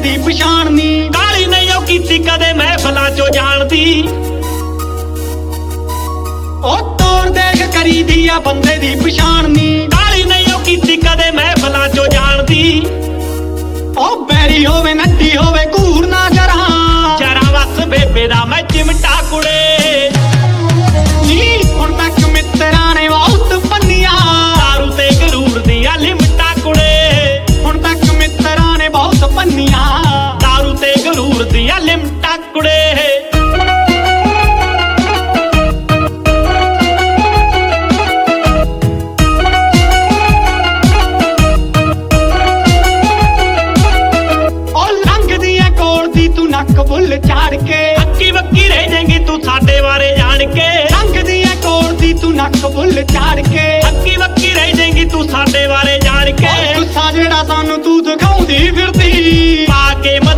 ਦੀ ਪਛਾਣ ਨੀ। ਕਾਲੀ ਨਹੀਂ ਉਹ ਕੀਤੀ ਕਦੇ ਮਹਿਫਲਾਂ ਚੋਂ ਜਾਣਦੀ। ਉਹ ਤੋਰ ਦੇਖ ਕਰੀਦੀ ਆ ਬੰਦੇ ਦੀ ਪਛਾਣ ਨੀ। ਕਾਲੀ ਨਹੀਂ ਉਹ ਕੀਤੀ ਕਦੇ ਮਹਿਫਲਾਂ ਚੋਂ ਜਾਣਦੀ। ਉਹ ਬੈਰੀ ਹੋਵੇ ਨੱਡੀ ਹੋਵੇ ਘੂਰ ਨਾ ਜਰਾਂ। ਜਰਾ ਵਸ ਬੇਬੇ ਦਾ ਮੈਂ ਚਿਮਟਾ ਕੁੜੇ ਨੀ ਹੁਣ ਤੱਕ ਮਿੱਤਰਾਂ ਨੇ ਬਹੁਤ ਪੰਨੀਆਂ। ਦਾਰੂ ਤੇ ਗਰੂਰ ਦੀਆਂ ਲਿਮਟਾਂ ਕੁੜੇ। ਹੁਣ ਤੱਕ ਮਿੱਤਰਾਂ ਨੇ ਬਹੁਤ ਪੰਨੀਆਂ। ਦਾਰੂ ਤੇ ਗਰੂਰ ਦੀਆਂ ਲਿਮਟਾਂ ਕੁੜੇ। ਨੱਕ ਬੁੱਲ ਝਾੜ ਕੇ ਅੱਕੀ ਬੱਕੀ ਰਹਿ ਜਾਏਂਗੀ ਤੂੰ ਸਾਡੇ ਬਾਰੇ ਜਾਣ ਕੇ। ਲੰਘਦੀ ਐ ਕੋਲ ਦੀ ਤੂੰ ਨੱਕ ਬੁੱਲ ਝਾੜ ਕੇ। ਅੱਕੀ ਬੱਕੀ ਰਹਿ ਜਾਏਂਗੀ ਤੂੰ ਸਾਡੇ ਬਾਰੇ ਜਾਣ ਕੇ। ਗੁੱਸਾ ਜਿਹੜਾ ਸਾਨੂੰ ਤੂੰ ਦਿਖਾਉਂਦੀ ਫਿਰਦੀ ਪਾ ਕੇ